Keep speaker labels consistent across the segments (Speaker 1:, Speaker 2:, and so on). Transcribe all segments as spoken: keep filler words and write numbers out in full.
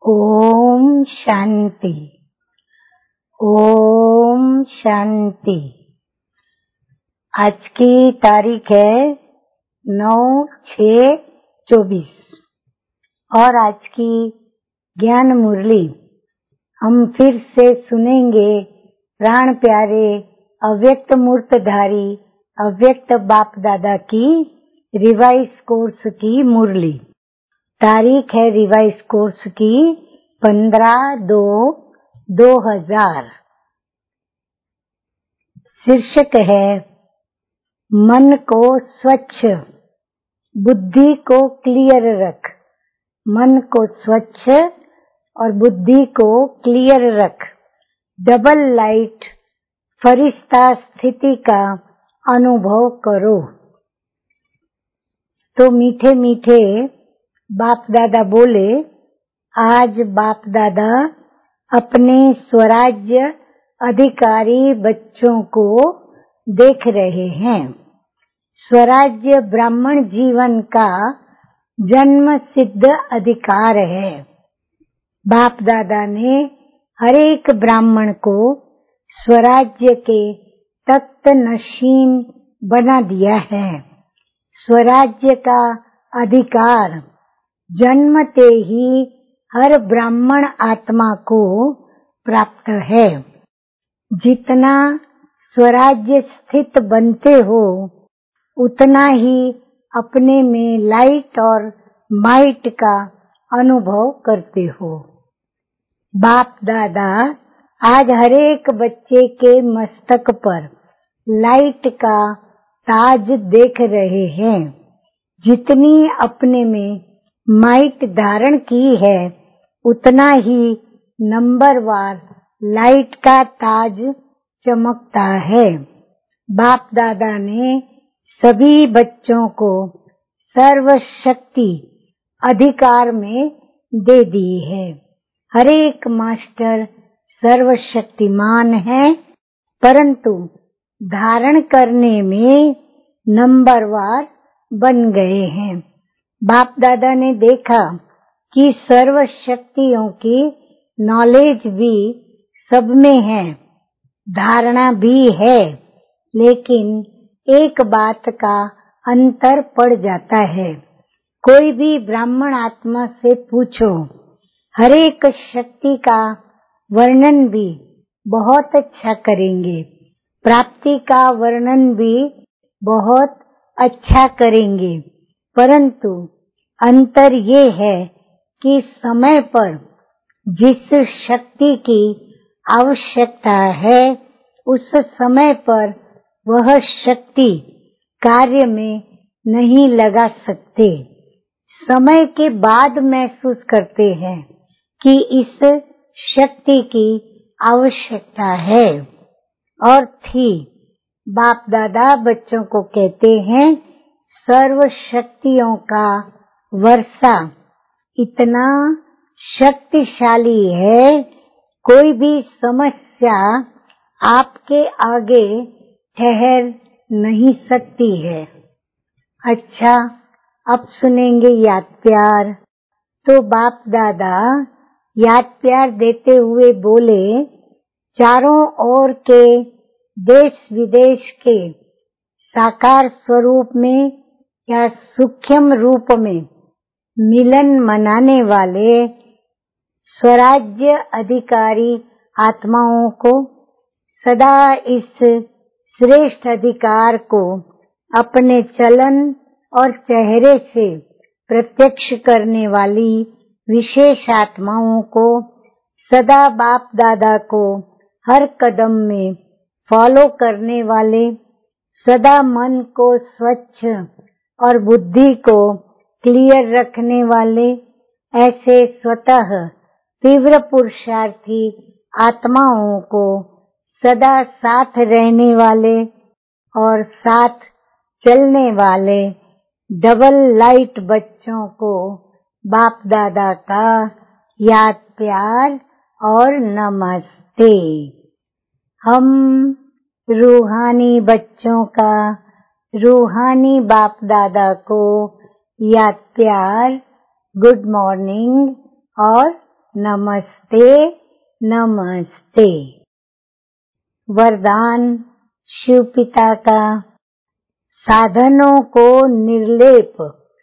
Speaker 1: ओम शांति। ओम शांति। आज की तारीख है नौ छः चौबीस और आज की ज्ञान मुरली हम फिर से सुनेंगे। प्राण प्यारे अव्यक्त मूर्तधारी अव्यक्त बाप दादा की रिवाइज कोर्स की मुरली। तारीख है रिवाइज कोर्स की पंद्रह दो दो हजार। शीर्षक है मन को स्वच्छ, बुद्धि को क्लियर रख। मन को स्वच्छ और बुद्धि को क्लियर रख। डबल लाइट फरिश्ता स्थिति का अनुभव करो। तो मीठे मीठे बाप दादा बोले, आज बाप दादा अपने स्वराज्य अधिकारी बच्चों को देख रहे हैं। स्वराज्य ब्राह्मण जीवन का जन्म सिद्ध अधिकार है। बाप दादा ने हर एक ब्राह्मण को स्वराज्य के तख्त नशीन बना दिया है। स्वराज्य का अधिकार जन्मते ही हर ब्राह्मण आत्मा को प्राप्त है। जितना स्वराज्य स्थित बनते हो उतना ही अपने में लाइट और माइट का अनुभव करते हो। बाप दादा आज हरेक बच्चे के मस्तक पर लाइट का ताज देख रहे हैं। जितनी अपने में माइट धारण की है उतना ही नंबरवार लाइट का ताज चमकता है। बाप दादा ने सभी बच्चों को सर्वशक्ति अधिकार में दे दी है। हरेक मास्टर सर्वशक्तिमान है, परंतु धारण करने में नंबरवार बन गए हैं। बाप दादा ने देखा कि सर्व शक्तियों की नॉलेज भी सब में है, धारणा भी है, लेकिन एक बात का अंतर पड़ जाता है। कोई भी ब्राह्मण आत्मा से पूछो, हरेक शक्ति का वर्णन भी बहुत अच्छा करेंगे, प्राप्ति का वर्णन भी बहुत अच्छा करेंगे, परंतु अंतर ये है कि समय पर जिस शक्ति की आवश्यकता है उस समय पर वह शक्ति कार्य में नहीं लगा सकते। समय के बाद महसूस करते हैं कि इस शक्ति की आवश्यकता है और थी। बाप दादा बच्चों को कहते हैं, सर्व शक्तियों का वर्षा इतना शक्तिशाली है, कोई भी समस्या आपके आगे ठहर नहीं सकती है। अच्छा, अब सुनेंगे याद प्यार। तो बाप दादा याद प्यार देते हुए बोले, चारों ओर के देश विदेश के साकार स्वरूप में या सूक्ष्म रूप में मिलन मनाने वाले स्वराज्य अधिकारी आत्माओं को सदा इस श्रेष्ठ अधिकार को अपने चलन और चेहरे से प्रत्यक्ष करने वाली विशेष आत्माओं को सदा बाप दादा को हर कदम में फॉलो करने वाले, सदा मन को स्वच्छ और बुद्धि को क्लियर रखने वाले, ऐसे स्वतः तीव्र पुरुषार्थी आत्माओं को सदा साथ रहने वाले और साथ चलने वाले डबल लाइट बच्चों को बाप दादा का याद प्यार और नमस्ते। हम रूहानी बच्चों का रूहानी बाप दादा को याद प्यार, गुड मॉर्निंग और नमस्ते नमस्ते। वरदान शिव पिता का। साधनों को निर्लेप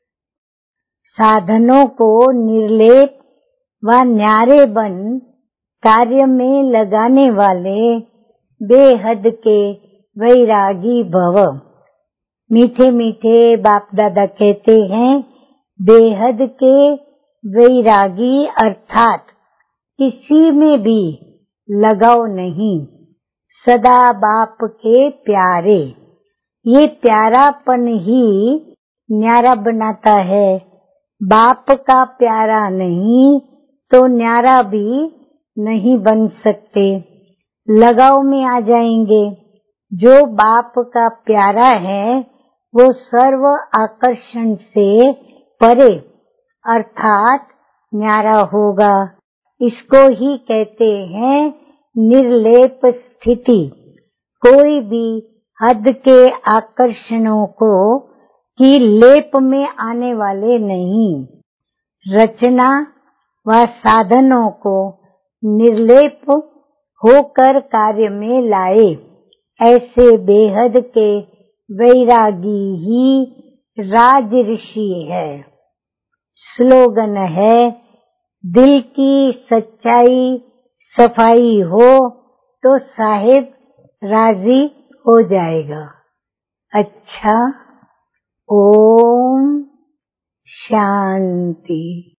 Speaker 1: साधनों को निर्लेप व न्यारे बन कार्य में लगाने वाले बेहद के वैरागी भव। मीठे मीठे बाप दादा कहते हैं, बेहद के वैरागी अर्थात किसी में भी लगाव नहीं, सदा बाप के प्यारे। ये प्यारापन ही न्यारा बनाता है। बाप का प्यारा नहीं तो न्यारा भी नहीं बन सकते, लगाव में आ जाएंगे। जो बाप का प्यारा है वो सर्व आकर्षण से परे अर्थात न्यारा होगा। इसको ही कहते हैं निर्लेप स्थिति। कोई भी हद के आकर्षणों को की लेप में आने वाले नहीं। रचना व साधनों को निर्लेप होकर कार्य में लाए, ऐसे बेहद के वैरागी ही राज ऋषि है। स्लोगन है, दिल की सच्चाई सफाई हो तो साहिब राजी हो जाएगा। अच्छा, ओम शांति।